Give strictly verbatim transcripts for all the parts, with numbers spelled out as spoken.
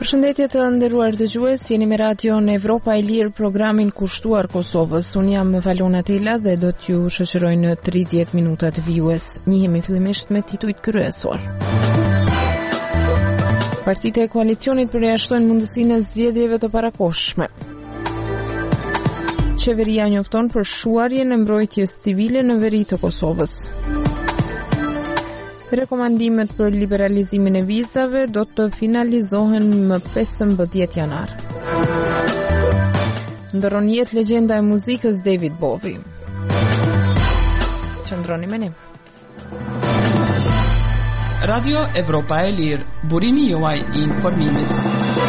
Përshëndetje të nderuar dëgjues, jeni me Radio në Evropa e Lirë, programin kushtuar Kosovës. Unë jam Valona Tela dhe do t'ju shoqëroj në tridhjetë minuta të vijues. Njihemi fillimisht me titujt kryesor. Partitë e koalicionit përjashtojnë mundësinë e zgjedhjeve të parakohshme. Qeveria njofton për shuarjen e mbrojtjes civile në veri të Kosovës. Rekomandimet për liberalizimin e vizave do të finalizohen më pesëmbëdhjetë janar. Ndërron jetë legjenda e muzikës David Bowie. Qëndroni me ne. Radio Evropa e Lirë, burimi juaj i informimit.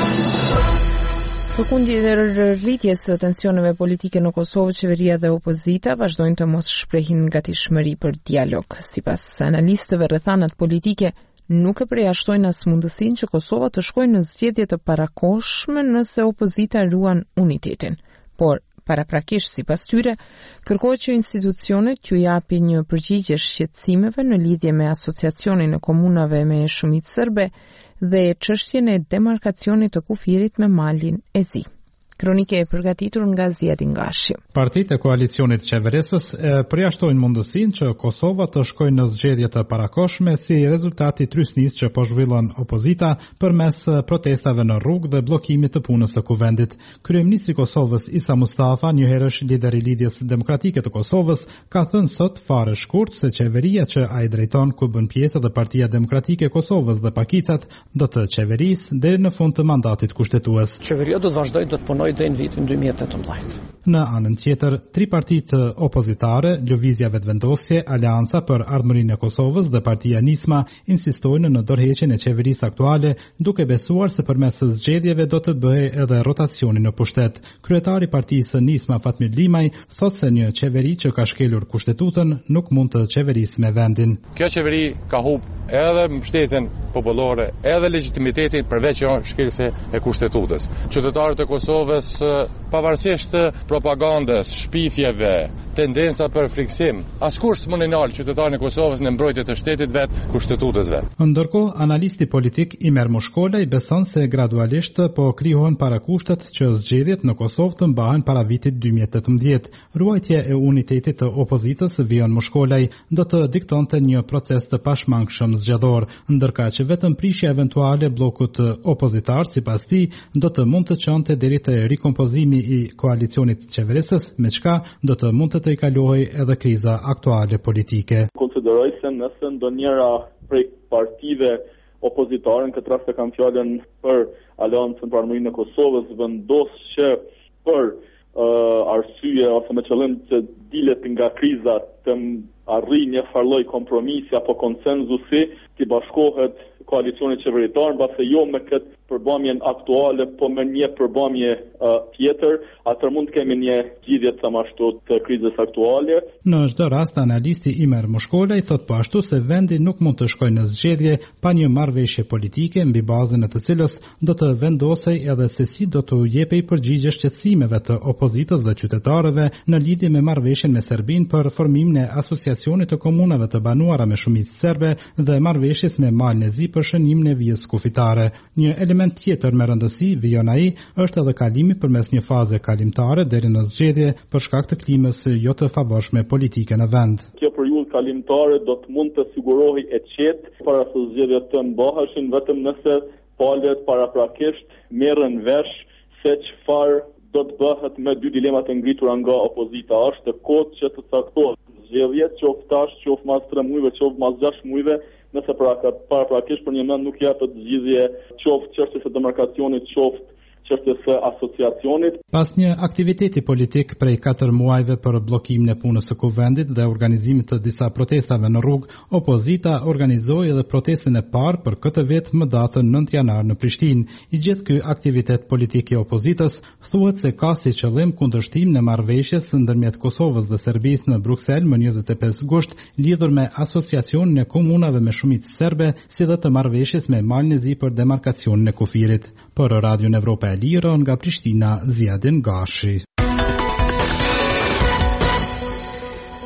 Përkundër rritjes së tensioneve politike në Kosovë, qeveria dhe opozita vazhdojnë të mos shprehin gatishmëri për dialog. Sipas analistëve, rrethanat politike nuk e përjashtojnë as mundësinë që Kosova të shkojë në zgjedhje të parakohshme nëse opozita ruan unitetin. Por paraprakisht, sipas tyre, kërkohet që institucionet t'ju japin një përgjigje shqetësimeve në lidhje me asociacionin e komunave me shumicë serbe dhe çështjen e demarkacionit të kufirit me malin e Zi. Kronike e përgatitur nga Ziadin Gashi. Partitë e koalicionit qeverisës e përjashtojnë mundësinë që Kosova të shkojë në zgjedhje të parakohshme si rezultati i trysnisë që po zhvillon opozita përmes protestave në rrugë dhe bllokimit të punës së kuvendit. Kryeministri i Kosovës Isa Mustafa, një herësh lider i Lidhjes Demokratike të Kosovës, ka thënë sot fare shkurt se qeveria që ai drejton, ku bën pjesë edhe Partia Demokratike e Kosovës dhe Pakicat, do të qeverisë deri në fund të mandatit kushtetues. Qeveria do të vazhdojë të punojë deri në vitin dy mijë e tetëmbëdhjetë. Në anën tjetër, tri partitë opozitare, Lëvizja Vetëvendosje, Aleanca për Ardhmërinë e Kosovës dhe Partia Nisma insistojnë në dorëheqjen e qeverisë aktuale, duke besuar se përmes zgjedhjeve do të bëhej edhe rotacioni në pushtet. Kryetari i partisë Nisma, Fatmir Limaj, thotë se një qeveri që ka shkelur kushtetutën nuk mund të qeverisë me vendin. Kjo qeveri ka humbë edhe mbështetjen popullore, edhe legitimitetin përveç shkeljes e kushtetutës. Qytetarët e Kosovës, pavarësisht propagandës, shpifjeve, tendenca për friksim, askush s'mund të ndalë qytetarin e Kosovës në mbrojtje të shtetit vet, kushtetutës vet. Ndërkohë, analisti politik Imer Moshkolaj beson se gradualisht po krijohen parakushtet që zgjedhjet në Kosovë të mbahen para vitit dy mijë e tetëmbëdhjetë. Ruajtja e unitetit të opozitës, Vion Moshkolaj, do të diktonte një proces të pashmangshëm zgjedhor, ndërkaq që vetëm prishja eventuale bllokut opozitar, sipas tij, do të mund të çonte deri te rikompozimi i koalicionit qeverisës, me çka do të mund të të i kalohej edhe kriza aktuale politike. Konsideroj se nëse ndonjëra prej partive opozitare, në këtë rast e kam fjalën për Aleancën për Ardhmërinë e Kosovës, vendos që për uh, arsye ose me qëllim të dilet nga kriza të arrijë një farloj kompromisi apo konsenzusi, të bashkohet koalicioni qeveritar, mbase jo me këtë përbamjen aktuale, po me një përbamje uh, tjetër, atër mund të kemi një zgjidhje të ashtu të krizës aktuale. Në çdo rast, analisti Imer Moshkolaj thot po ashtu se vendi nuk mund të shkojë në zgjedhje pa një marrëveshje politike mbi bazën e të cilës do të vendosej edhe se si do të jepej përgjigje shqetësimeve të opozitës dhe qytetarëve në lidhje me marrëveshjen me Serbinë për formimin e asociacionit të komunave të banuara me shumicë serbe dhe marrëveshjes me Malin e Zi për shënimin e vijës kufitare. Një element tjetër me rëndësi, vijon ai, është edhe kalimi përmes një faze kalimtare deri në zgjedhje për shkak të klimës jo të favorshme politike në vend. Kjo periudhë kalimtare do të mund të sigurohej e qetë para se zgjedhjet të mbaheshin, vetëm nëse palët paraprakisht merren vesh se çfarë do të bëhet me dy dilemat e ngritura nga opozita. Është kohë që të caktohet zgjedhjet, qoftë tash, qoftë mas tre muajve, qoftë mas gjashtë muajve, nëse paraprakisht për një mend nuk japet zgjidhje qoftë çështjes së demarkacionit, qoftë çështjes së asociacionit. Pas një aktiviteti politik prej katër muajve për bllokimin e punës së kuvendit dhe organizimit të disa protestave në rrugë, opozita organizoi edhe protestën e parë për këtë vit më datën nëntë janar në Prishtinë. I gjithë ky aktivitet politik i opozitës thuhet se ka si qëllim kundërshtim në marrëveshjes ndërmjet Kosovës dhe Serbisë në Bruksel më njëzet e pesë gusht, lidhur me asociacionin e komunave me shumicë serbe, si dhe të marrëveshjes me Malin e Zi për demarkacionin e kufirit. Për Radion Evropa e Lirë, nga Prishtina, Ziadin Gashi.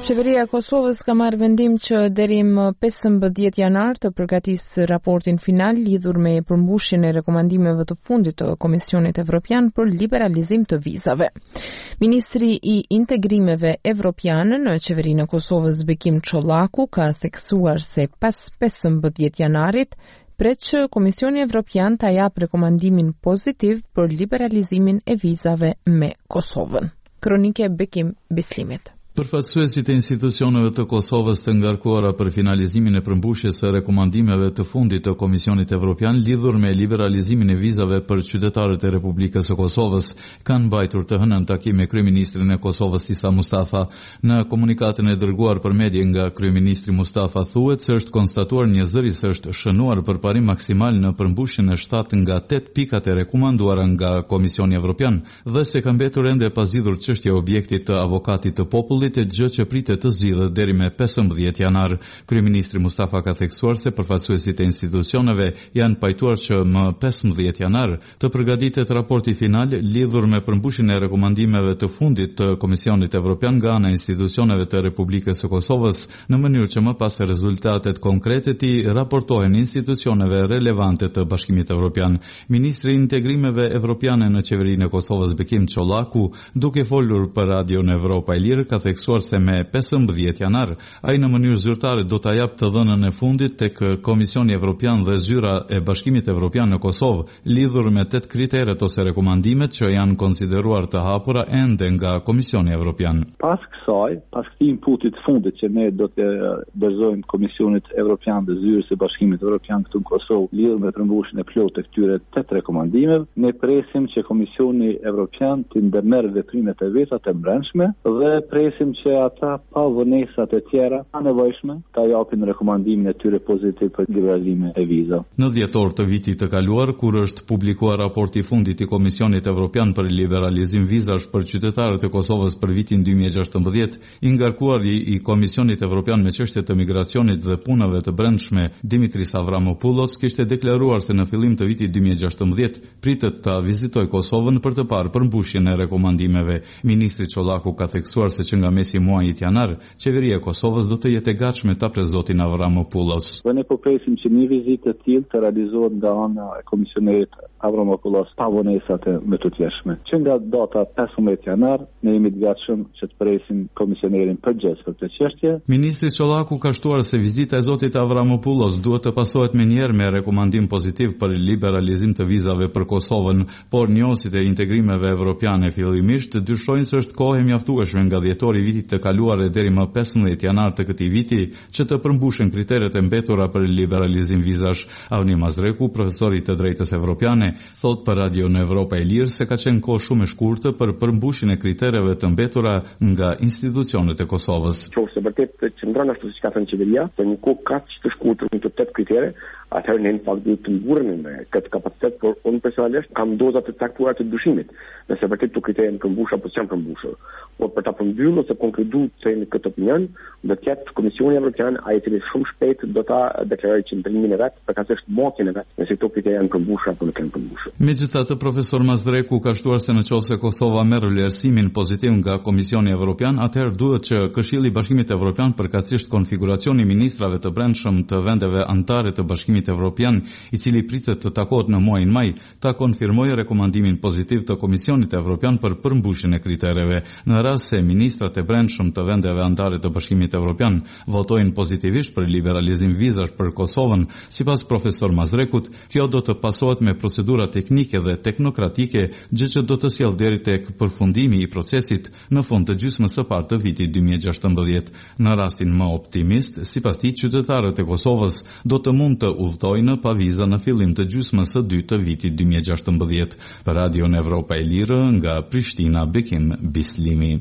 Qeveria e Kosovës ka marrë vendim që deri më pesëmbëdhjetë janar të përgatisë raportin final lidhur me përmbushjen e rekomandimeve të fundit të Komisionit Evropian për liberalizim të vizave. Ministri i Integrimeve Evropiane në qeverinë e Kosovës Bekim Çollaku ka theksuar se pas pesëmbëdhjetë janarit pret që Komisioni Evropian ta jap rekomandimin pozitiv për liberalizimin e vizave me Kosovën. Kronike Bekim Bislimit. Përfaqësuesit e institucioneve të Kosovës të ngarkuara për finalizimin e përmbushjes së rekomandimeve të fundit të Komisionit Evropian lidhur me liberalizimin e vizave për qytetarët e Republikës së Kosovës kanë mbajtur të hënën takim me kryeministrin e Kosovës Isa Mustafa. Në komunikatën e dërguar për medje nga kryeministri Mustafa thuhet se është konstatuar një zëri se është shënuar përparim maksimal në përmbushjen e shtatë nga tetë pikat e rekomanduara nga Komisioni Evropian dhe se ka mbetur ende pa zgjidhur çështja e objektit të avokatit të popullit, e gjë që pritet të zgjidhet deri me pesëmbëdhjetë janar. Kryeministri Mustafa ka theksuar se përfaqësuesit e institucioneve janë pajtuar që më pesëmbëdhjetë janar të përgatitet raporti final lidhur me përmbushjen e rekomandimeve të fundit të Komisionit Evropian nga ana e institucioneve të Republikës së Kosovës, në mënyrë që më pas rezultatet konkrete të raportohen institucioneve relevante të Bashkimit Evropian. Ministri i Integrimeve Evropiane në qeverinë e Kosovës Bekim Çollaku, duke folur për Radion Evropa e Lirë, ka theksuar se me pesëmbëdhjetë janar ai në mënyrë zyrtare do ta jap të dhënën e fundit tek Komisioni Evropian dhe zyra e Bashkimit Evropian në Kosovë lidhur me tetë kriteret ose rekomandimet që janë konsideruar të hapura ende nga Komisioni Evropian. Pas kësaj, pas këtij inputit fundit që ne do të dorëzojmë Komisionit Evropian dhe zyrës së Bashkimit Evropian këtu në Kosovë lidhur me përmbushjen e plotë të këtyre tetë rekomandimeve, ne presim që Komisioni Evropian të ndërmerrë veprimet e veta të brendshme dhe presim që ata pa vonesat e tjera pa nevojshme ta japin rekomandimin e tyre pozitiv për liberalizimin e vizave. Në dhjetor të vitit të kaluar, kur është publikuar raporti i fundit i Komisionit Evropian për liberalizim vizash për qytetarët e Kosovës për vitin dy mijë e gjashtëmbëdhjetë, i ngarkuari i Komisionit Evropian me çështjet të migracionit dhe punave të brendshme, Dimitris Avramopoulos, kishte deklaruar se në fillim të vitit dy mijë e gjashtëmbëdhjetë pritet ta vizitojë Kosovën për të parë përmbushjen e rekomandimeve. Ministri Çollaku ka theksuar se që nga mesi muajit janar, qeveria e Kosovës do të jetë e gatshme ta pres zotin Avramopoulos. Ne po presim që një vizitë e tillë të realizohet nga ana e komisionerit Avramopoulos pa vonesat më të tjeshme. Që nga data pesëmbëdhjetë janar, ne jemi të gatshëm që të presim komisionerin përgjithës për këtë çështje. Ministri Çollaku ka shtuar se vizita e zotit Avramopoulos duhet të pasohet menjëherë me rekomandim pozitiv për liberalizim të vizave për Kosovën, por njohësit e integrimeve evropiane fillimisht dyshojnë se është kohë e mjaftueshme nga dhjetori i vitit të kaluar e deri më pesëmbëdhjetë janar të këtij viti që të përmbushen kriteret e mbetura për liberalizim vizash. Avni Mazreku, profesor i të drejtës evropiane, thot për Radio në Evropa e Lirë se ka qenë kohë shumë e shkurtë për përmbushjen e kritereve të mbetura nga institucionet e Kosovës. Nëse vërtet qëndron ashtu siç ka thënë qeveria, për një kohë kaq të shkurtër me të tetë kritere, atëherë ne në fakt duhet të mburremi me këtë kapacitet, por unë personalisht kam doza të caktuara të dyshimit, nëse vërtet këto kritere janë përmbushur apo s'janë përmbushur. Por për ta përmbyllur ose konkluduar se në këtë opinion, do të jetë Komisioni Evropian ai i cili shumë shpejt do ta deklarojë qëndrimin e vet, përkatësisht motjen e vet, nëse këto kritere janë përmbushur apo nuk janë përmbushur. Megjithatë, profesor Mazreku ka shtuar se nëse Kosova merr vlerësimin pozitiv nga Komisioni Evropian, atëherë duhet që Këshilli i Bashkimit Evropian, përkatësisht konfiguracioni i ministrave të brendshëm të vendeve anëtare të Bashkimit Evropian, i cili pritet të takohet në muajin maj, ta konfirmojë rekomandimin pozitiv të Komisionit Evropian për përmbushjen e kritereve. Në rast se ministrat e brendshëm të vendeve anëtare të Bashkimit Evropian votojnë pozitivisht për liberalizim vizash për Kosovën, sipas profesor Mazrekut, kjo do të pasohet me procedura teknike dhe teknokratike, gjë që do të sjellë deri tek përfundimi i procesit në fund të gjysmës së parë të vitit dy mijë e gjashtëmbëdhjetë. Në rastin më optimist, sipas tij, qytetarët e Kosovës do të mund të udhtojnë pa viza në fillim të gjysmës së dytë të vitit dy mijë e gjashtëmbëdhjetë. Për Radio në Evropa e Lirë, nga Prishtina, Bekim Bislimi.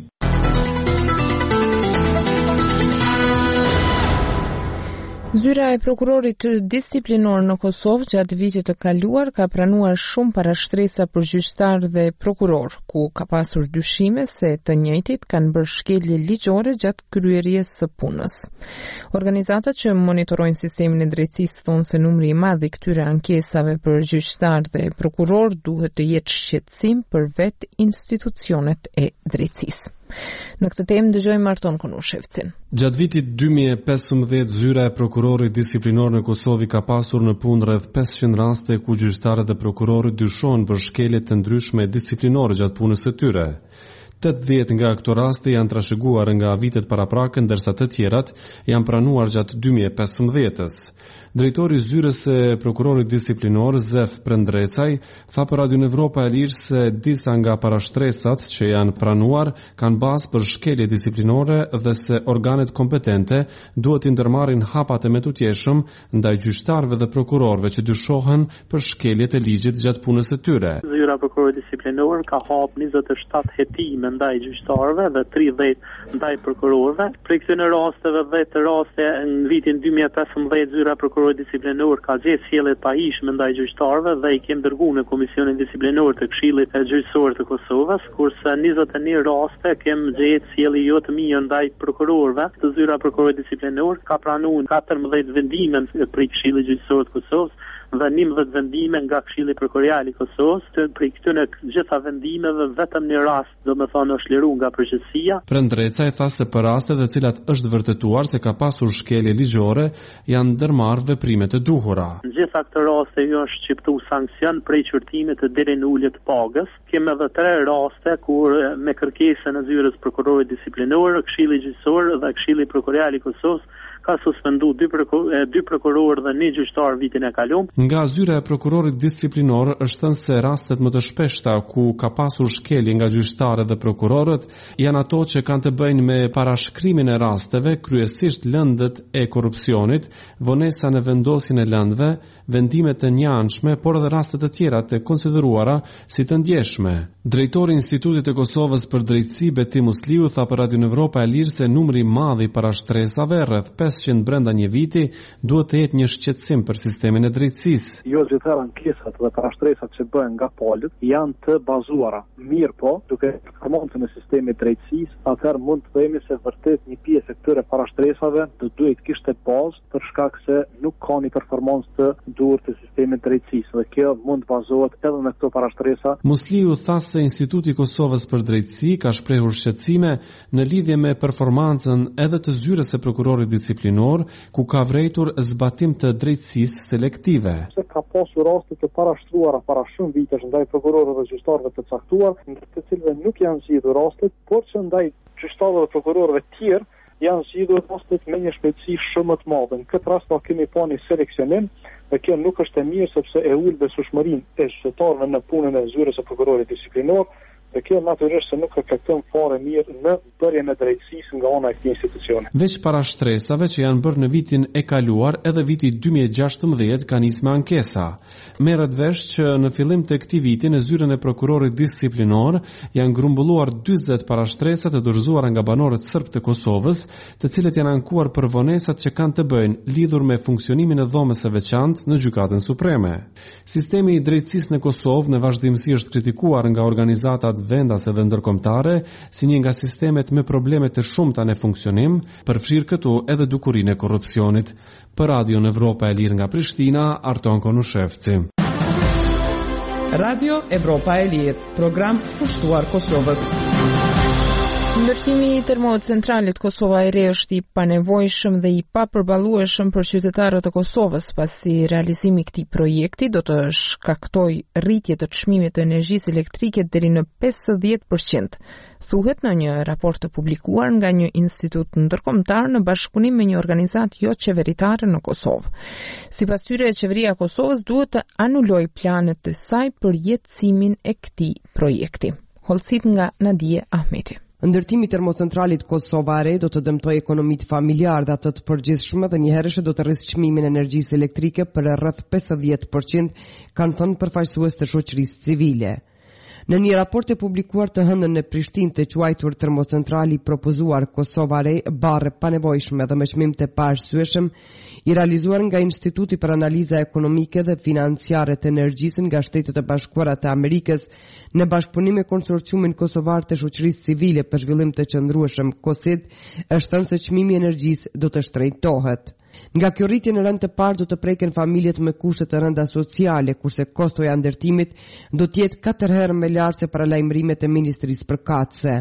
Zyra e prokurorit disiplinor në Kosovë gjatë vitit të kaluar ka pranuar shumë parashtresa për gjyqtar dhe prokuror, ku ka pasur dyshime se të njëjtit kanë bërë shkelje ligjore gjatë kryerjes së punës. Organizatat që monitorojnë sistemin e drejtësisë thonë se numri i madh i këtyre ankesave për gjyqtar dhe prokuror duhet të jetë shqetësim për vetë institucionet e drejtësisë. Në këtë temë dëgjojmë Marton Konushevcin. Gjatë vitit dy mijë e pesëmbëdhjetë, zyra e prokurorit disiplinor në Kosovë ka pasur në punë rreth pesëqind raste ku gjyqtarët dhe prokurorët dyshohen për shkelje të ndryshme disiplinore gjatë punës së tyre. tetëdhjetë nga këto raste janë trashëguar nga vitet paraprake, ndërsa të tjerat janë pranuar gjatë dy mijë e pesëmbëdhjetës. Drejtori i zyrës së prokurorit disiplinor Zef Prendrecaj tha për Radio Evropa e Lirë se disa nga parashtresat që janë pranuar kanë bazë për shkelje disiplinore dhe se organet kompetente duhet të ndërmarrin hapat e metutjeshëm ndaj gjyqtarëve dhe prokurorëve që dyshohen për shkeljet e ligjit gjatë punës së tyre. Zyra e prokurorit disiplinor ka hap njëzet e shtatë hetime ndaj gjyqtarëve dhe tridhjetë ndaj prokurorëve. Për këtyre rasteve dhjetë raste në vitin dy mijë e pesëmbëdhjetë zyra e prokurorit disiplinor ka gjetë sjellje të pahishme ndaj gjyqtarëve dhe i kem dërguar në Komisionin Disiplinor të Këshillit Gjyqësor të Kosovës, kurse njëzet e një raste kem gjetë sjellje jo të mirë ndaj prokurorëve. Të zyra e prokurorit disiplinor ka pranuar katërmbëdhjetë vendime për Këshillin Gjyqësor të Kosovës dhe njëmbëdhjetë vendime nga Këshilli Prokurorial i Kosovës. Për këtyre gjitha vendimeve vetëm një rast, domethënë, është liruar nga përgjegjësia. Prendrecaj tha se për rastet të cilat është vërtetuar se ka pasur shkelje ligjore, janë ndërmarrë veprimet e duhura. Në gjitha këto raste jo është shqiptu sankcion prej qërtimit të deri në ulje të pagës. Kemë edhe tre raste kur me kërkesën e zyrës prokurorit disiplinor, Këshilli Gjyqësor dhe Këshilli Prokurorial i Kosovës ka suspendu dy, prokur dy prokurorë dhe një gjyqtar vitin e kaluar. Nga zyra e prokurorit disiplinor është thënë se rastet më të shpeshta ku ka pasur shkelje nga gjyqtarët dhe prokurorët janë ato që kanë të bëjnë me parashkrimin e rasteve, kryesisht lëndët e korrupsionit, vonesa në vendosjen e lëndëve, vendimet të njanshme, por edhe rastet të tjera të konsideruara si të ndjeshme. Drejtori i Institutit të Kosovës për Drejtësi Beti Musliu tha për Radio Evropa e Lirë se numri i madh i parashtresave, rreth pesëqind brenda një viti, duhet të jetë një shqetësim për sistemin e drejtësisë. Jo gjithë ankesat dhe parashtresat që bëhen nga palët janë të bazuara. Mirë po, duke performancën e sistemit drejtësisë, atëherë mund të themi se vërtet një pjesë e këtyre parashtresave do duhet kishte bazë për shkak se nuk ka një performancë të duhur të sistemit drejtësisë dhe kjo mund të bazohet edhe në këto parashtresa. Musliu tha se Instituti i Kosovës për Drejtësi ka shprehur shqetësime në lidhje me performancën edhe të zyrës së prokurorit disiplinor, ku ka vërejtur zbatim të drejtësisë selektive. Se ka pasur raste të parashtruara para shumë vitesh ndaj prokurorëve dhe gjyqtarëve të caktuar, në të cilëve nuk janë zgjidhur rastet, por që ndaj gjyqtarëve dhe prokurorëve të tjerë janë zgjidhur rastet me një shpejtësi shumë më të madhe. Në këtë rast do kemi pa një seleksionim, dhe kjo nuk është e mirë sepse e ul besueshmërinë e gjyqtarëve në punën e zyrës së prokurorit disiplinor. Dhe kjo natyrisht se nuk reflekton fare mirë në bërjen e drejtësisë nga ana e këtij institucioni. Veç parashtresave që janë bërë në vitin e kaluar, edhe viti dy mijë e gjashtëmbëdhjetë ka nisë me ankesa. Merret vesh që në fillim të këtij viti në zyrën e prokurorit disiplinor janë grumbulluar dyzet parashtresa të dorëzuara nga banorët serb të Kosovës, të cilët janë ankuar për vonesat që kanë të bëjnë lidhur me funksionimin e dhomës së veçantë në Gjykatën Supreme. Sistemi i drejtësisë në Kosovë në vazhdimsi është kritikuar nga organizatat vendase dhe ndërkombëtare si një nga sistemet me probleme të shumta në funksionim, përfshirë këtu edhe dukurinë e korrupsionit. Për Radio Evropa e Lirë nga Prishtina, Arton Konushevci. Radio Evropa e Lirë, program pushtuar Kosovës. Ndërtimi i termocentralit Kosova e Re është i panevojshëm dhe i papërballueshëm për qytetarët e Kosovës, pasi realizimi i këtij projekti do të shkaktojë rritje të çmimit të energjisë elektrike deri në pesëdhjetë përqind. Thuhet në një raport të publikuar nga një institut ndërkombëtar në bashkëpunim me një organizatë jo qeveritare në Kosovë. Sipas tyre, qeveria e Kosovës duhet të anulojë planet e saj për jetësimin e këtij projekti. Holcit nga Nadije Ahmeti. Ndërtimi i termocentralit Kosova e Re do të dëmtojë ekonomitë familjare dhe ato të përgjithshme dhe njëherëshe do të rrisë çmimin e energjisë elektrike për rreth pesëdhjetë përqind, kanë thënë përfaqësues të shoqërisë civile. Në një raport e publikuar të hënën në Prishtinë të quajtur termocentrali propozuar Kosova e Re, barre panevojshme dhe me çmim të paarsyeshëm, i realizuar nga Instituti për Analiza Ekonomike dhe Financiare të Energjisë nga Shtetet e Bashkuara të Amerikës, në bashkëpunim me konsorciumin kosovar të shoqërisë civile për zhvillim të qëndrueshëm KOSID, është thënë se çmimi i energjisë do të shtrejtohet. Nga kjo rritje në rënd të parë do të preken familjet me kushte të rënda sociale, kurse kostoja ndërtimit do të jetë katër herë më lartë se paralajmërimet e Ministrisë përkatëse.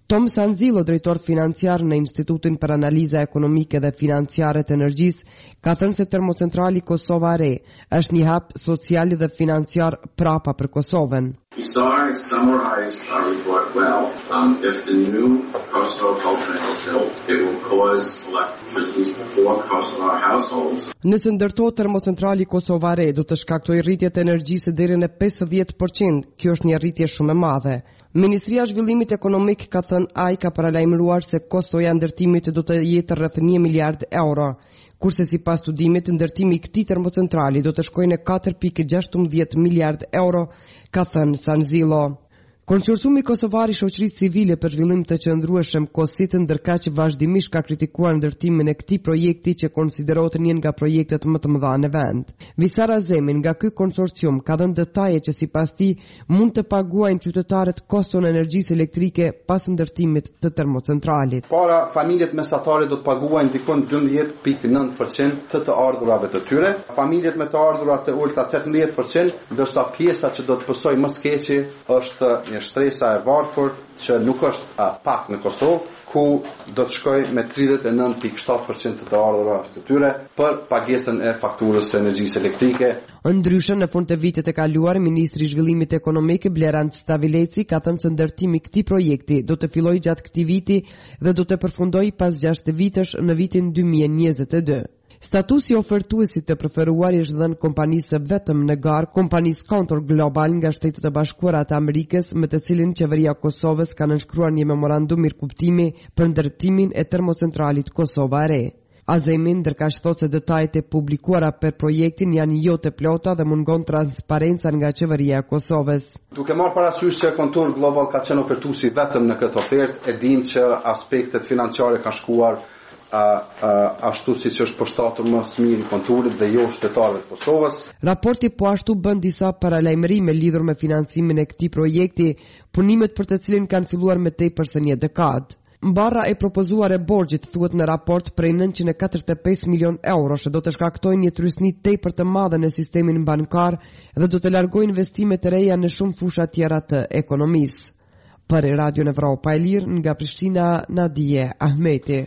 Tom Sanzillo, drejtor financiar në Institutin për Analiza Ekonomike dhe Financiare të Energjisë, ka thënë se termocentrali Kosova e Re është një hap social dhe financiar prapa për Kosovën. Sorry, summarized our report well. Um, if the new Kosovo coal plant is built, it will cause electricity for Kosovo households. Nëse ndërtohet termocentrali Kosova e Re, do të shkaktojë rritje të energjisë deri në pesëdhjetë përqind. Kjo është një rritje shumë e madhe. Ministria e Zhvillimit Ekonomik ka thënë ai ka paralajmëruar se kostoja e ndërtimit do të jetë rreth një miliard euro, kurse sipas studimit ndërtimi i këtij termocentrali do të shkojë në katër pikë gjashtëmbëdhjetë miliard euro, ka thënë Sanzillo. Konsorciumi kosovar i shoqërisë civile për zhvillim të qëndrueshëm KOSIT, ndërkaq që vazhdimisht ka kritikuar ndërtimin e këtij projekti që konsiderohet një nga projektet më të mëdha në vend. Visar Azemi nga ky konsorcium ka dhënë detaje që sipas tij mund të paguajnë qytetarët koston e energjisë elektrike pas ndërtimit të termocentralit. Para familjet mesatare do të paguajnë dikon dymbëdhjetë pikë nëntë përqind të të ardhurave të tyre, familjet me të ardhura të ulta tetëmbëdhjetë përqind, ndërsa pjesa që do të pësojë më së keqi është një shtresa e varfër që nuk është a, pak në Kosovë, ku do të shkoj me tridhjetë e nëntë pikë shtatë përqind të të ardhurave të tyre për pagesën e fakturës së energjisë elektrike. Ndryshe, në fund të vitit të kaluar, Ministri i Zhvillimit Ekonomik Blerand Stavileci ka thënë se ndërtimi i këtij projekti do të fillojë gjatë këtij viti dhe do të përfundojë pas gjashtë vitësh në vitin dy mijë e njëzet e dy. Statusi ofertuesit të preferuar është dhënë kompanisë vetëm në garë, kompanisë Contour Global nga Shtetet e Bashkuara të Amerikës, me të cilin qeveria e Kosovës ka nënshkruar një memorandum mirëkuptimi për ndërtimin e termocentralit Kosova e Re. Azemi ndërkaq thotë se detajet e publikuara për projektin janë jo të plota dhe mungon transparenca nga qeveria e Kosovës. Duke marrë parasysh se Contour Global ka qenë ofertuesi vetëm në këtë ofertë, e dinë që aspektet financiare kanë shkuar A, a, ashtu si që është përshtatur më së miri Konturit dhe jo shtetarëve të Kosovës. Raporti po ashtu bën disa paralajmërime lidhur me financimin e këtij projekti, punimet për të cilin kanë filluar më tepër se një dekadë. Mbarra e propozuar e borxhit thuhet në raport prej nëntëqind e katërdhjetë e pesë milion euro që do të shkaktojnë një trysni tepër të madhe në sistemin bankar dhe do të largojnë investime të reja në shumë fusha tjera të ekonomisë. Për Radio Evropa e Lirë nga Prishtina, Nadije Ahmeti.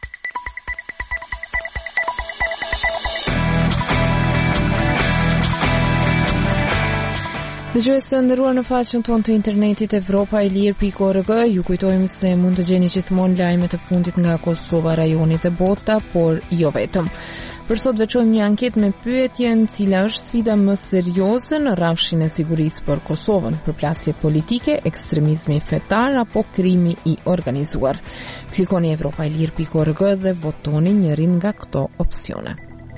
Dëgjues të nderuar, në faqen tonë të internetit evropa e lirë pikë org, ju kujtojmë se mund të gjeni gjithmonë lajmet e fundit nga Kosova, rajoni dhe bota, por jo vetëm. Për sot veçojmë një anketë me pyetjen cila është sfida më serioze në rrafshin e sigurisë për Kosovën, përplasjet politike, ekstremizmi fetar apo krimi i organizuar. Klikoni evropa e lirë pikë org dhe votoni njërin nga këto opsione.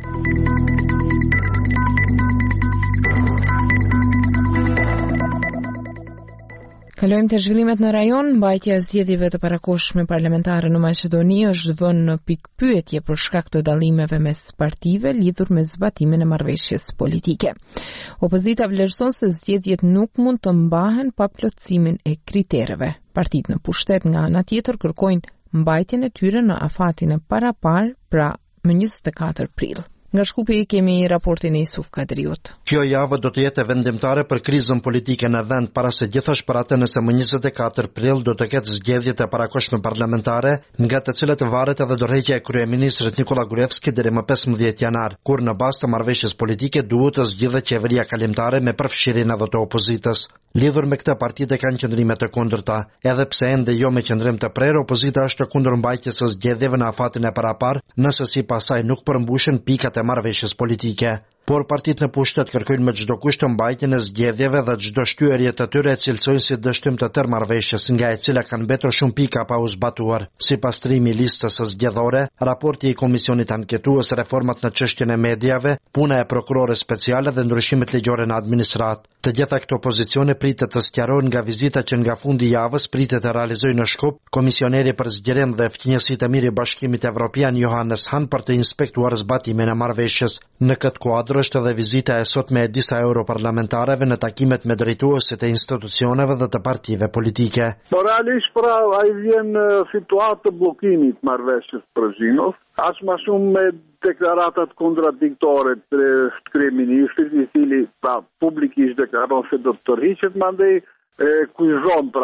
Kalojmë të zhvillimet në rajon. Mbajtja e zgjedhjeve të parakohshme parlamentare në Maqedoni është vënë në pikë pyetje për shkak të dallimeve mes partive lidhur me zbatimin e marrëveshjes politike. Opozita vlerëson se zgjedhjet nuk mund të mbahen pa plotësimin e kritereve. Partitë në pushtet nga ana tjetër kërkojnë mbajtjen e tyre në afatin e parapar, pra më njëzet e katër prill. Nga Shkupi kemi raportin e Isuf Kadriut. Kjo javë do të jetë vendimtare për krizën politike në vend, para se gjithashtu për atë nëse më njëzet e katër prill do të ketë zgjedhjet e parakohshme parlamentare, nga të cilët varet edhe dorëheqja e kryeministrit Nikola Gruevski deri më pesëmbëdhjetë janar, kur në bazë të marrëveshjes politike duhet të zgjidhet qeveria kalimtare me përfshirjen edhe të opozitës. Lidhur me këtë, partitë kanë qëndrime të kundërta, edhe pse ende jo me qëndrim të prerë, opozita është kundër mbajtjes së zgjedhjeve në afatin e parapar, nëse sipas saj nuk përmbushen pikat e marrëveshjes politike. Por partitë në pushtet kërkojnë me çdo kusht të mbajtjen e zgjedhjeve dhe çdo shtyërje të tyre e cilësojnë si dështim të tërë marrëveshjes, nga e cila kanë mbetur shumë pika pa u zbatuar. Sipas trimi i listës së zgjedhore, raporti i komisionit anketues reformat në çështjen e mediave, puna e prokurores speciale dhe ndryshimet ligjore në administrat. Të gjitha këto pozicione pritet të sqarohen nga vizita që nga fundi i javës pritet të realizojë në Shkup komisioneri për zgjerim dhe ftehësi të mirë i Bashkimit Evropian Johannes Hahn për të inspektuar zbatimin e marrëveshjes. Në këtë kuadër është edhe vizita e sotme e disa europarlamentarëve në takimet me drejtuesit e institucioneve dhe të partive politike. Po realisht pra ai vjen situatë të bllokimit marrëveshjes Prozhinov, as më shumë me deklaratat kontradiktore të kryeministrit, i cili pra publikisht deklaron se do të tërhiqet, mandej kuizon pra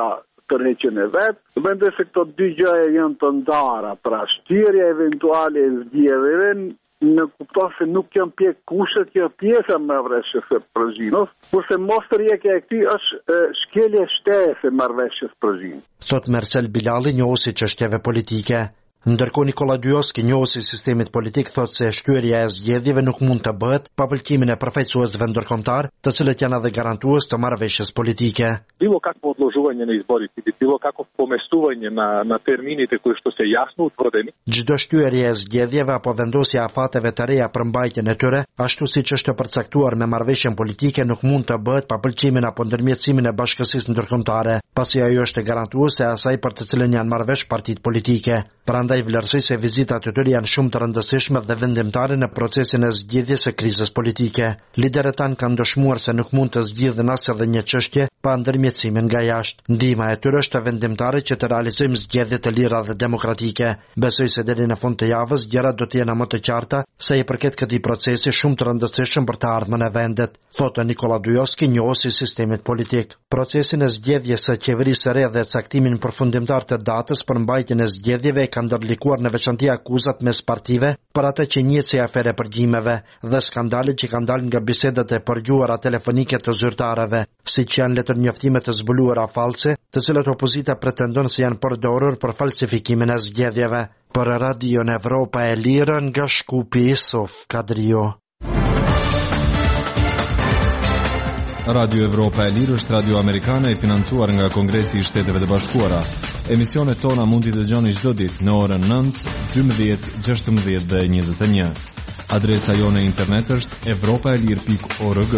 tërheqjen e vet. Mendoj se këto dy gjëra janë të ndara, pra shtrirja eventuale e zgjedhjeve në kupton se nuk janë pje kushtet që pjesa më marrëveshjes së Prishtinës, kurse mos tërheqja e këtij është shkelje shtesë e marrëveshjes Prishtinës. Sot Marcel Bilali njohësi çështjeve politike. Ndërkohë Nikola Dyoski, njohësi i sistemit politik, thotë se shtyerja e zgjedhjeve nuk mund të bëhet pa pëlqimin e përfaqësuesve ndërkombëtar, të cilët janë edhe garantues të marrëveshjes politike. Bilo kakvo odloživanje na izborih, bilo kakvo pomestuvanje na, na terminite koji što se jasno utvrdeni. Çdo shtyerje e zgjedhjeve apo vendosja e afateve të reja për mbajtjen e tyre, ashtu siç është përcaktuar me marrëveshjen politike, nuk mund të bëhet pa pëlqimin apo ndërmjetësimin e bashkësisë ndërkombëtare, pasi ajo është e garantuese e asaj për të cilën janë marrëvesh partitë politike. Prandaj vlerësoj se vizitat e tyre janë shumë të rëndësishme dhe vendimtare në procesin e zgjidhjes së krizës politike. Liderët tanë kanë dëshmuar se nuk mund të zgjidhen as edhe një çështje pa ndërmjetësimin nga jashtë. Ndihma e tyre është vendimtare që të realizojmë zgjedhje të lira dhe demokratike. Besoj se deri në fund të javës gjërat do të jenë më të qarta sa i përket këtij procesi shumë të rëndësishëm për të ardhmen e vendit, thotë Nikola Dyoski, njohësi i sistemit politik. Procesin e zgjedhjes së qeverisë së re dhe caktimin përfundimtar të datës për mbajtjen e zgjedhjeve kanë ndërlikuar në veçanti akuzat mes partive për atë që njihet si afere përgjimeve dhe skandalet që kanë dalë nga bisedat e përgjuara telefonike të zyrtarëve, siç janë letër njoftime të zbuluara false, të cilat opozita pretendon se janë përdorur për falsifikimin e zgjedhjeve. Për Radio Evropa e Lirë nga Shkupi, Sof Kadrio. Radio Evropa e Lirë është radio amerikane e financuar nga Kongresi i Shteteve të Bashkuara. Emisionet tona mund t'i dëgjoni çdo ditë në orën nëntë, dymbëdhjetë, gjashtëmbëdhjetë dhe njëzet e një. Adresa jone internet është evropaelir pikë org.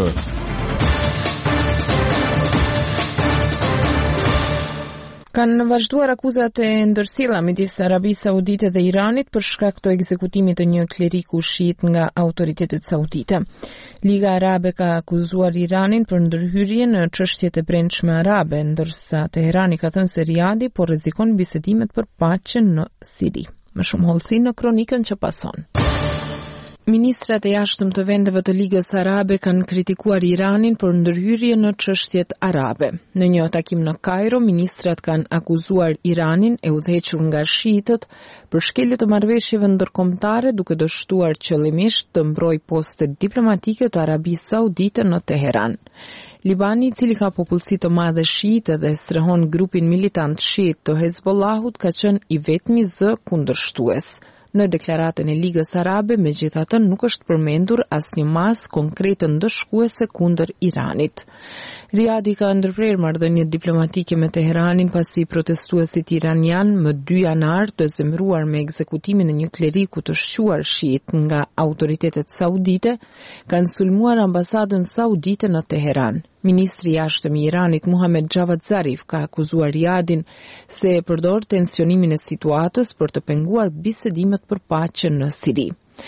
Kanë vazhduar akuzat e ndërsjella midis Arabisë Saudite dhe Iranit për shkak të ekzekutimit të një kleriku shiit nga autoritetet saudite. Liga Arabe ka akuzuar Iranin për ndërhyrje në çështjet e brendshme arabe, ndërsa Teherani ka thënë se Riadi po rrezikon bisedimet për paqen në Siri. Më shumë hollësi në kronikën që pason. Ministrat e jashtëm të vendeve të Ligës Arabe kanë kritikuar Iranin për ndërhyrje në çështjet arabe. Në një takim në Kairo, ministrat kanë akuzuar Iranin, e udhëhequr nga shiitët, për shkelje të marrëveshjeve ndërkombëtare, duke dështuar qëllimisht të mbrojë postet diplomatike të Arabisë Saudite në Teheran. Libani, i cili ka popullsi të madhe shiite dhe strehon grupin militant shiit të Hezbollahut, ka qenë i vetmi zë kundërshtues. Në deklaratën e Ligës Arabe, megjithatë nuk është përmendur asnjë masë konkrete ndëshkuese kundër Iranit. Riadi ka ndërprer marrëdhënie diplomatike me Teheranin pasi protestuesit iranian më dy janar të zemëruar me ekzekutimin e një kleriku të shquar shiit nga autoritetet saudite kanë sulmuar ambasadën saudite në Teheran. Ministri i jashtëm i Iranit Muhammad Javad Zarif ka akuzuar Riadin se e përdor tensionimin e situatës për të penguar bisedimet për paqen në Siri.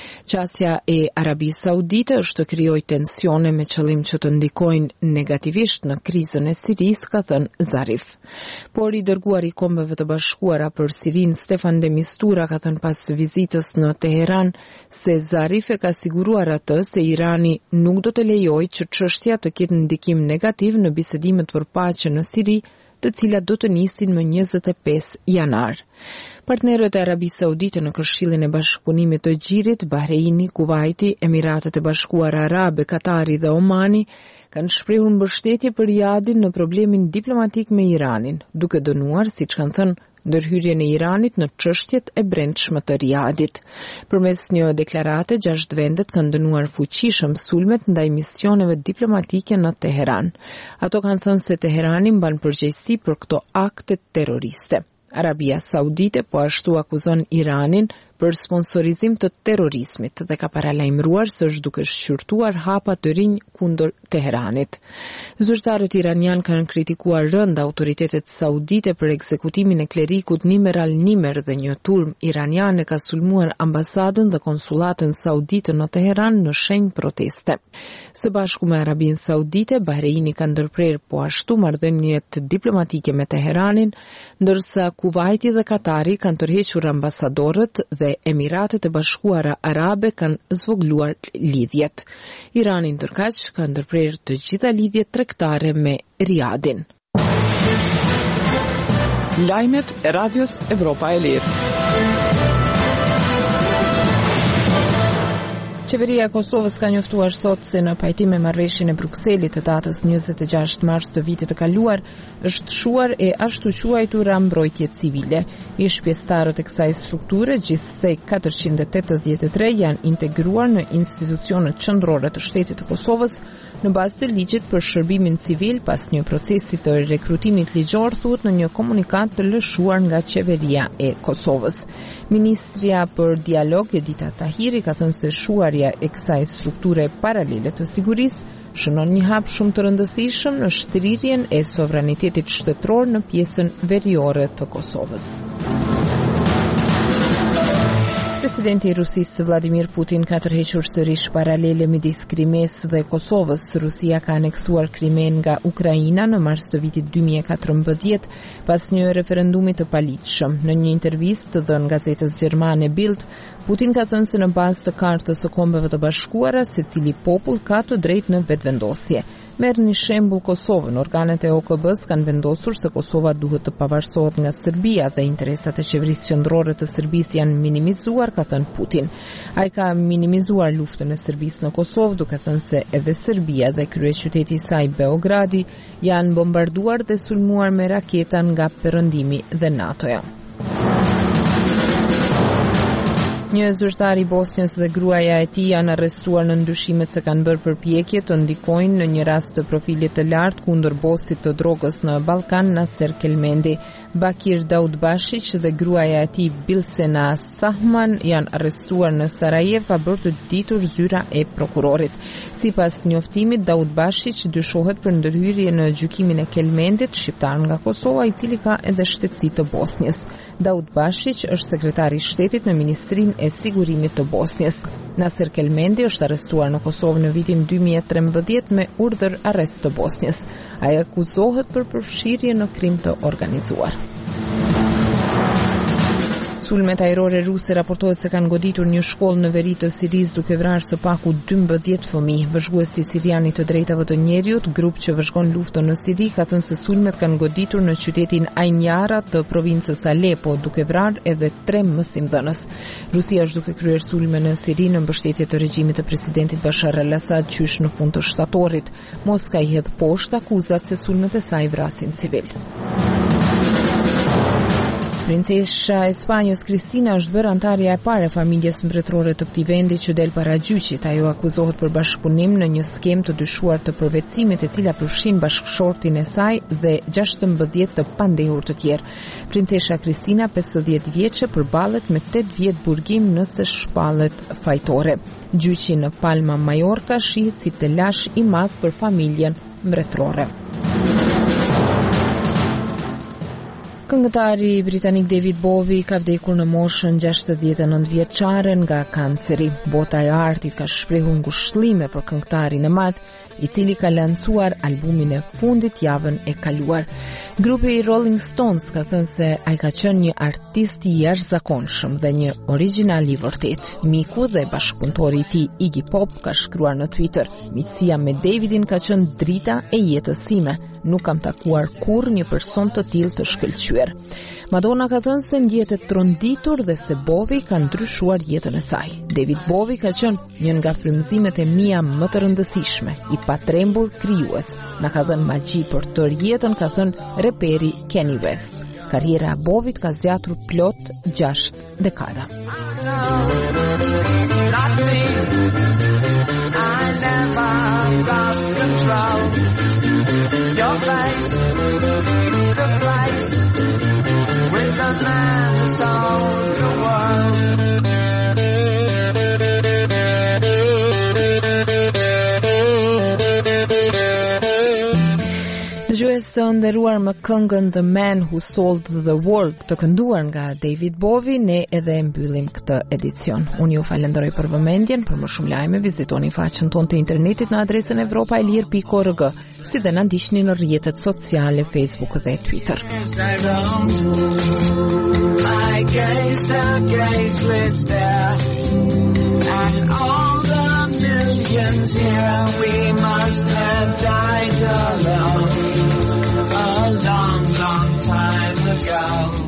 Qasja e Arabisë Saudite është të krijojë tensione me qëllim që të ndikojnë negativisht në krizën e Sirisë, ka thënë Zarif. Por i dërguari i Kombeve të Bashkuara për Sirinë Stefan de Mistura ka thënë pas vizitës në Teheran se Zarif e ka siguruar atë se Irani nuk do të lejojë që çështja të ketë ndikim negativ në bisedimet për paqe në Siri, të cilat do të nisin më njëzet e pesë janar. Partnerët e Arabisë Saudite në Këshillin e Bashkëpunimit të Gjirit, Bahreini, Kuvaiti, Emiratet e Bashkuara Arabe, Katari dhe Omani kanë shprehur mbështetje për Riadin në problemin diplomatik me Iranin, duke dënuar, siç kanë thënë, ndërhyrjen e Iranit në çështjet e brendshme të Riadit. Përmes një deklarate, gjashtë vendet kanë dënuar fuqishëm sulmet ndaj misioneve diplomatike në Teheran. Ato kanë thënë se Teherani mban përgjegjësi për këto akte terroriste. Arabia Saudite po ashtu akuzon Iranin për sponsorizim të terrorizmit dhe ka paralajmëruar se është duke shqyrtuar hapa të rinj kundër Teheranit. Zyrtarët iranian kanë kritikuar rënd autoritetet saudite për ekzekutimin e klerikut Nimer al-Nimer dhe një turm iranian e ka sulmuar ambasadën dhe konsulatën saudite në Teheran në shenjë proteste. Së bashku me Arabinë Saudite, Bahreini ka ndërprer po ashtu marrëdhëniet diplomatike me Teheranin, ndërsa Kuvaiti dhe Katari kanë tërhequr ambasadorët dhe Emiratet e Bashkuara Arabe kanë zvogluar lidhjet. Irani ndërkaq ka ndërprer të gjitha lidhjet tregtare me Riadin. Lajmet e radios Evropa e Lirë. Qeveria e Kosovës ka njoftuar sot se në pajtim me marrëveshjen e Brukselit të datës njëzet e gjashtë mars të vitit të kaluar, është shuar e ashtu quajtura mbrojtje civile. Ish pjesëtarët e kësaj strukture, gjithsej katërqind e tetëdhjetë e tre, janë integruar në institucionet qendrore të shtetit të Kosovës në bazë të ligjit për shërbimin civil pas një procesi të rekrutimit ligjor, thuhet në një komunikat të lëshuar nga qeveria e Kosovës. Ministria për Dialog Edita Tahiri ka thënë se shuarja e kësaj strukture paralele të sigurisë shënon një hap shumë të rëndësishëm në shtrirjen e sovranitetit shtetëror në pjesën veriore të Kosovës. Presidenti i Rusisë Vladimir Putin ka tërhequr sërish paralele midis Krimes dhe Kosovës. Rusia ka aneksuar Krimen nga Ukraina në mars të vitit dy mijë e katërmbëdhjetë pas një referendumi të paligjshëm. Në një intervistë dhënë gazetës gjermane Bild, Putin ka thënë se në bazë të Kartës së Kombeve të Bashkuara, secili popull ka të drejtë në vetëvendosje. Merr një shembull Kosovën. Organet e O K B-s kanë vendosur se Kosova duhet të pavarësohet nga Serbia dhe interesat e qeverisë qendrore të Serbisë janë minimizuar, ka thënë Putin. Ai ka minimizuar luftën e Serbisë në Kosovë, duke thënë se edhe Serbia dhe kryeqyteti i saj Beogradi janë bombarduar dhe sulmuar me raketa nga Perëndimi dhe NATO-ja. Një zyrtar i Bosnjës dhe gruaja e tij janë arrestuar në ndyshimet se kanë bërë përpjekje të ndikojnë në një rast të profilit të lartë kundër bosit të drogës në Ballkan, Naser Kelmendi. Bakir Daudbashić dhe gruaja e tij Bilsena Sahman janë arrestuar në Sarajevo, ka bërë të ditur zyra e prokurorit. Sipas njoftimit, Daudbashić dyshohet për ndërhyrje në gjykimin e Kelmendit, shqiptar nga Kosova, i cili ka edhe shtetësi të Bosnjës. Daudbashić është sekretari i shtetit në Ministrinë e Sigurimit të Bosnjës. Naser Kelmendi është arrestuar në Kosovë në vitin dy mijë e trembëdhjetë me urdhër arrest të Bosnjës. Ai akuzohet për përfshirje në krim të organizuar. Sulmet ajrore ruse raportohet se kanë goditur një shkollë në veri të Sirisë duke vrarë së paku dymbëdhjetë fëmijë. Vëzhguesi sirian i të drejtave të njerëzit, grup që vëzhgon luftën në Siri, ka thënë se sulmet kanë goditur në qytetin Ain Yara të provincës Alepo, duke vrarë edhe tre mësimdhënës. Rusia është duke kryer sulme në Siri në mbështetje të regjimit të presidentit Bashar al-Assad qysh në fund të shtatorit. Moska i hedh poshtë akuzat se sulmet e saj vrasin civil. Princesha e Spanjës Cristina është bërë antarja e parë e familjes mbretërore të këtij vendi që del para gjyqit. Ajo akuzohet për bashkëpunim në një skemë të dyshuar të përvetësimit, e cila përfshin bashkëshortin e saj dhe gjashtëmbëdhjetë të pandehur të tjerë. Princesha Cristina, pesëdhjetë vjeçë, përballet me tetë vjet burgim nëse shpallet fajtore. Gjyqi në Palma Mallorca shihet si telash i madh për familjen mbretërore. Këngëtari britanik David Bowie ka vdekur në moshën gjashtëdhjetë e nëntë vjeçare nga kanceri. Bota e artit ka shprehur ngushëllime për këngëtarin e madh, i cili ka lancuar albumin e fundit javën e kaluar. Grupi i Rolling Stones ka thënë se ai ka qenë një artist i jashtëzakonshëm dhe një origjinal i vërtet. Miku dhe bashkëpunëtori i tij Iggy Pop ka shkruar në Twitter: "Miqësia me Davidin ka qenë drita e jetës sime. Nuk kam takuar kur një person të tillë të shkëlqyer." Madonna ka thënë se ndjehet e tronditur dhe se Bowie ka ndryshuar jetën e saj. David Bowie ka qenë një nga frymëzimet e mia më të rëndësishme, i patrembur krijues. Na ka dhënë magji për tërë jetën, ka thënë reperi Kanye West. Karriera e Bowie ka zgjatur plot gjashtë dekada. Your face to place with the man who sold the world. Dëgjues nderuar, me këngën The Man Who Sold the World të kënduar nga David Bowie, ne edhe mbyllim këtë edicion. Unë ju falenderoj për vëmendjen. Për më shumë lajme vizitoni faqen tonë të internetit në adresën evropa e lirë pikë org, si dhe na ndiqni në rrjetet sociale Facebook dhe Twitter. I gaze the gazeless there at all the millions here. We must have died alone a long, long time ago. ago.